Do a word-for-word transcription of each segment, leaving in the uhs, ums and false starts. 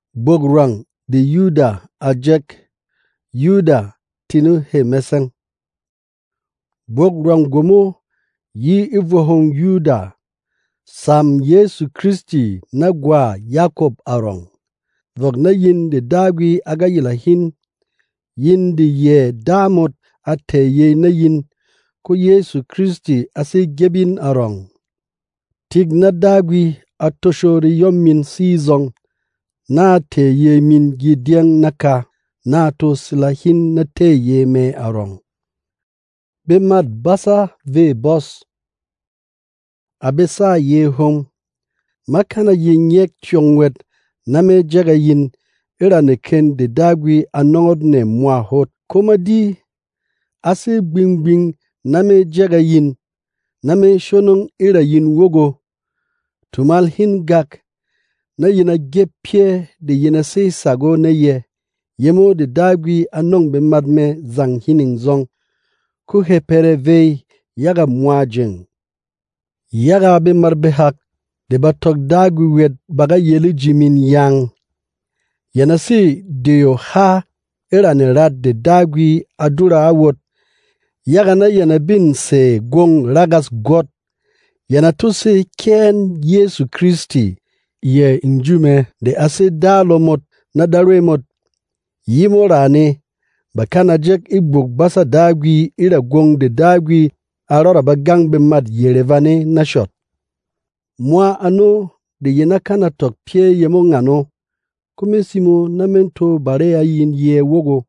Bograng de Yuda ajek Yuda tinu he meseng. Bograng gomo yi ivohong Yuda sam Yesu Kristi na gwa Yakob arong. Vok na yin de dagwi aga yila hin, yin de ye damot ate ye na yin ko Yesu Kristi ase gebin arong. Tig na dagwi atoshori yomin sizong na te ye min gidiang naka na to silahin na te ye me arong. Bemad basa ve bos. Abesa ye hom. Makana yin yek chongwet na me jaga yin irane ken de dagwi anongod ne mwa hot. Komadi ase bing bing na me jaga yin na me shonong ira yin wogo. Tumal hin gak na yina gep pie de yina se sago na ye. Yemo de dagwi anong be madme zang hining zong. Ku hepere vei yaga mwa jeng. Yaga be marbe hak de batok dagwi wet baga yeli jimin yang. Yana si deyo ha irane rat de dagwi adura awot. Yaga na yana bin se gong ragas got. Yana to se ken Yesu Kristi ye injume de ase dalomot na daremot. Yimo rane bakana jek ibuk basa dagwi ira gong de dagwi arora bagang be mad yerevane na shot. Mwa ano de yena kana tok pie yemo ngano. Kumesimo na mento bare ayin ye wogo.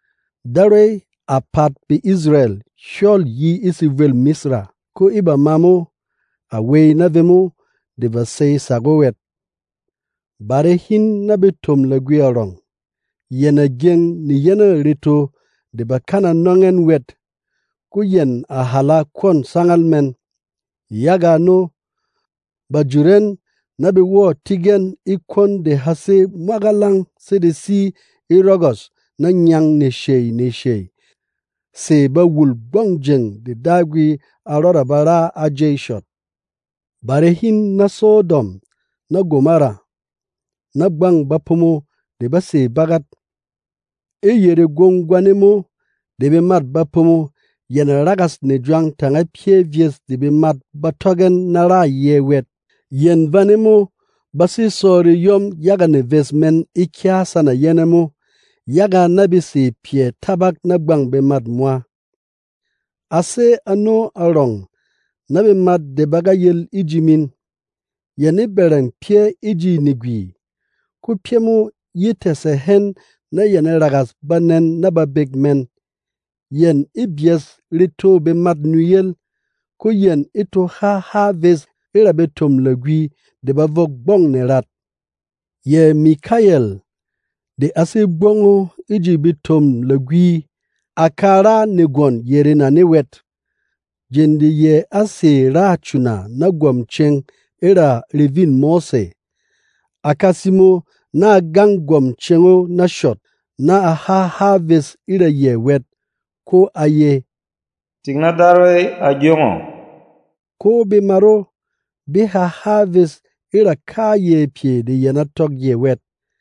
Dare apat be Israel shol yi isivel misra. Ko iba mamo away na vemo de vasey sagowet. Bare hin na betom lagwi arong. Yena geng ni yena rito de bakana nongen wet. Ku yen ahala kon sangal men. Yaga no bajuren na be wo tigen ikon de hase magalang se de si irogos na nyang ne shei ne shei. Se ba wul bongjeng de dagwi arora bara ajay shot. Barehin na Sodom na Gomara na bang bapomo de ba se bagat. E yere gong gwanemo de be mat bapomo yana ragas ne juang tanga pie vies de be mat batogen na ra ye wet. Yen vanemo basi sori yom yaga ne vesmen ikya sana yenemo yaga nabi se pie tabak na bang be mat mwa. Ase ano arong nabi mat de bagayel ijimin. Yeni bereng pie iji nigwi. Ku piemo yitese hen na yene ragas banen na ba big men. Yen ibies rito be mat nuyel. Ku yen ito ha ha ves ira betom legwi de bavok bong ne rat. Ye Mikael de ase bongo iji betom legwi akara negon yerina ne wet. Jendi ye ase rachuna na gwamcheng ira revin Mose. Akasimo na gang gwamchengo na shot na aha harvest ira ye wet. Ko aye. Tigna darwe ajongo. Ko be maro be ha harvest ira ka ye pie de yana tok ye wet.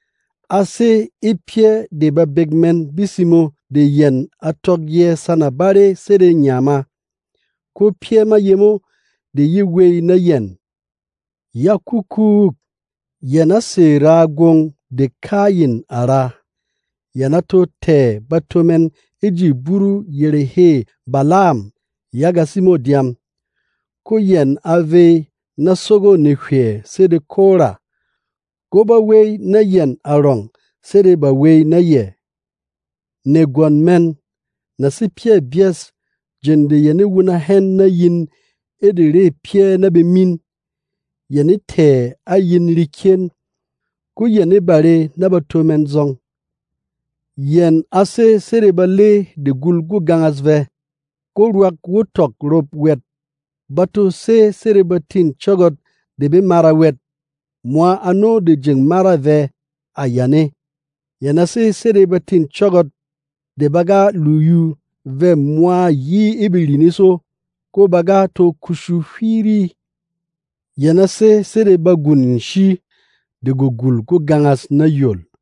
Ase ipie de ba begmen bisimo de yen atok ye sana bare sede nyama. Ko pie ma yemo de yiwe na yen. Ya kuku yana se ragong de kayin ara. Yana to te batomen iji buru yerehe balam yaga simo diam. Ko yen ave na sogo ne hwe sede kora. Go ba wey na yen arong sede ba wey na ye. Ne gwan men na si pie bies jende yene wuna hen na yin edere pie na be min. Yene te a yin rikien. Ku yene bare na ba tomen zong. Yen ase sede ba le de gulgu gangasve. Ko ruak wutok rop wet. Batu se sede ba tin chogot de be mara wet. Mwa ano de jeng mara ve ayane. Yana se sede ba tin chogot de baga luyu ve mwa yi ibiliniso. Ko baga to kushu firi. Yana se sede ba gunin shi de gugul ko gangas na yol.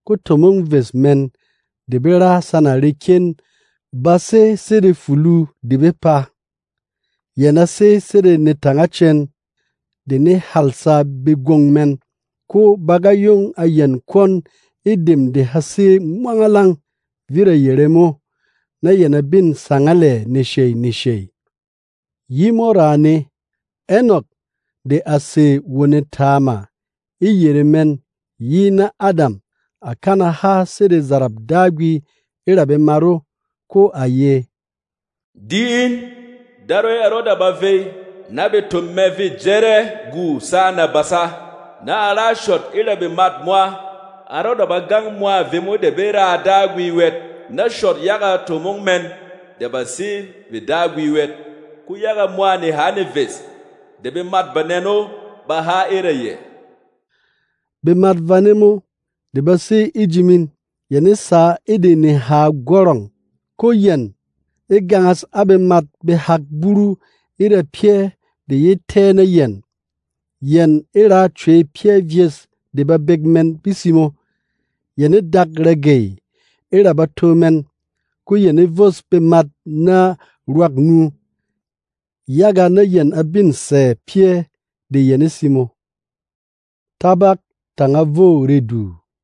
ko tomong ves men de be ra sana reken base sede fulu de be pa. Yana se sede ne tangachen de ne halsa be gong men ko bagayong ayen kon idem de hase mangalang vira yeremo na yana bin sangale nishei nishei. Yimorane Enoch de ase wone tama i yeremen yi na Adam akana ha sede zarab dagwi irabe maro ko aye. Diin daro eroda bavei na betum mevi jere gu sana basa na arashot irabe mat mwa aroda bagang mwa vemo de bera dagwi wet na shot yaga tomong men de basi vi dagwi wet ku yaga mwa ni hane ves de be mat baneno ba ha eraye Be mat vanemo de basi ijimin yene sa ede ne ha gorong ko yen e gangas abe mat be hak buru ira pie de ye tene yen yen ira chwe pie vies de ba begmen bisimo yene dak regei ira batomen ku yene vos be mat na ruak nu yaga na yen abin se pie de yene simo tabak tanga vo redu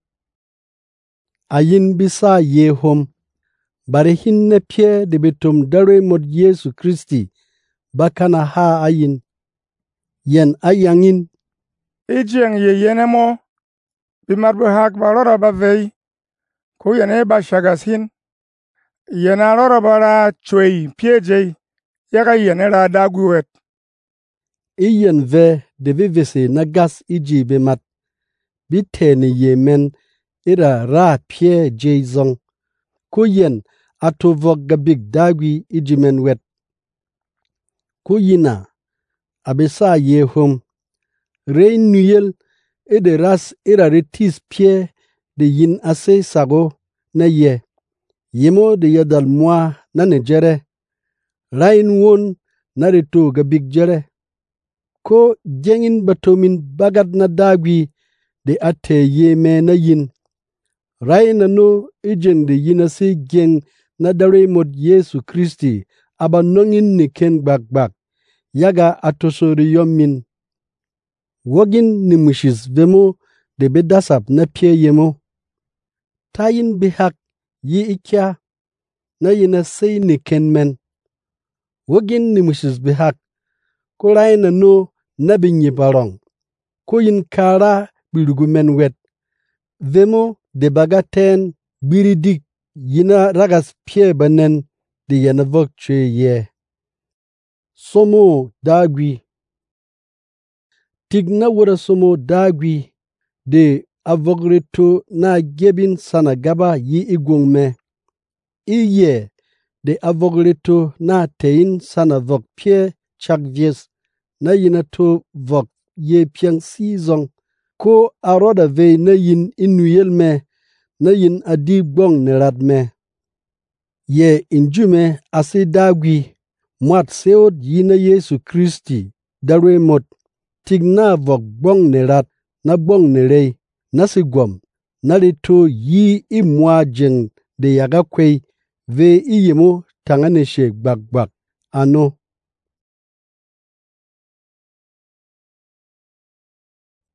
ayin bisa ye hom bare hinne pie de betum dare mod Yesu Kristi bakana ha ayin yen ayangin Ijeng ye yenemo bimarbu hak balora bavei ku yene ba shagasin yena lora bara chwei piejei yaga yene ra dagwet iyen ve de vivese na gas iji be mat bitene yemen ira ra pie jeizong ku yen atovok gabik dagwi ijimen wet ku yina abesa ye hom rein nuyel ede ras ira retis pie de yin ase sago na ye yemo de yadal mwa na ne jere rain won na reto gabik jere ko jengin batomin bagad na dagwi de ate yeme na yin raina no ijeng de yin ase geng na dare mod Yesu Kristi aba nongin ni ken gbag yaga atosori yomin wogin ni mushis vemo de bedasap na pie yemo tayin bihak yi ikya na yina sei ni ken men wogin ni mushis bihak ko raina no na binyi barong ko yin kara birugu men wet vemo de bagaten biridik yina ragas pie banen de yana vok chwe ye somo dagwi tigna wura somo dagwi de avogreto na gebin sana gaba yi igwong me iye de avogreto na tein sana vok pie chakvies na yina to vok ye piang sizong ko aroda ve na yin inuyel me na yin adi gbong nerat me ye injume ase dagwi mwat seot yina Yesu Kristi dare mot tigna vok gbong nerat na gbong nerei na sigwam na rito yi imwa jeng de yaga kwei ve iyemo tangane she gbag gbag ano